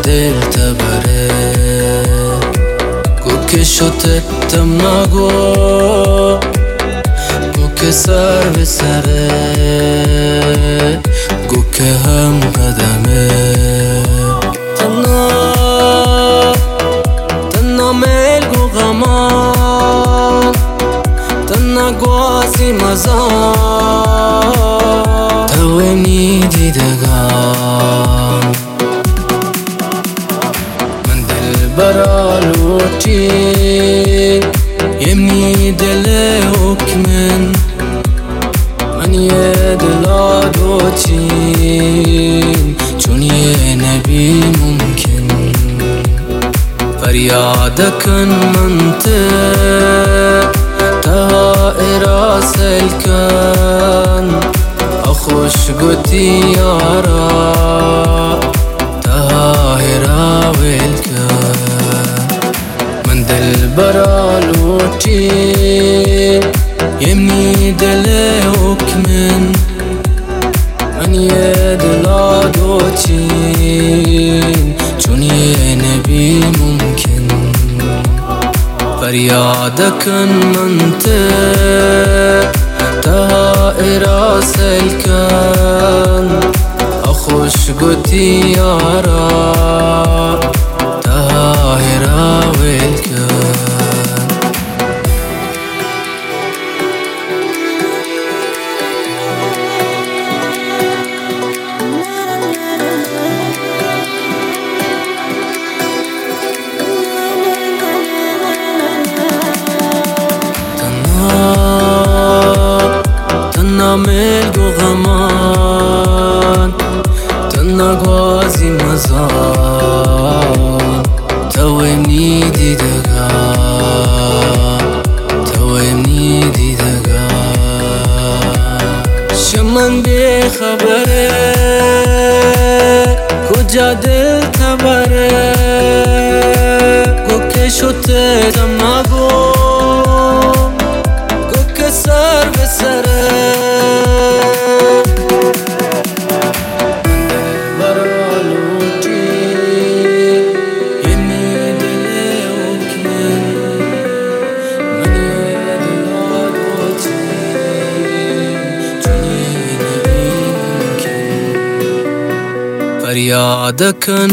دل تبره گو که شده تمناگو گو که سر به سره گو که هم قدمه تنها میل گو غمان تنها گوازی مزان توینی دیدگان من دل برالوچی یمی دل حکمن من یه دل دوچین چون یه نبی ممکن فریاد کن منطق تا اراسل کن خوش گوتی یارا تا هراول کن من دل برالوچی یمی دل حکمن من یه دل دوچین چون یه نبی ممکن فریاد کن منطق تا اراسل کن خوش گوتی یارا تا هراول کن تنها میل گو غمان تنها گوازی مزان توینی دیدگان شمن بی خبره کجا دل تبره گو که شده تمناگو گو که سر به سره فریاد کن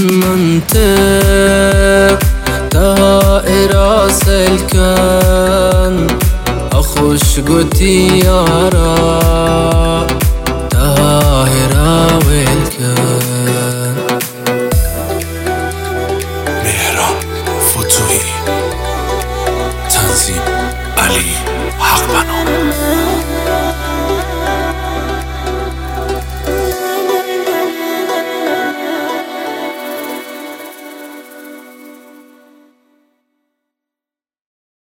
منطق تا اراسل کن خوش گوتی یارا تا هراول کن مهران فتوحی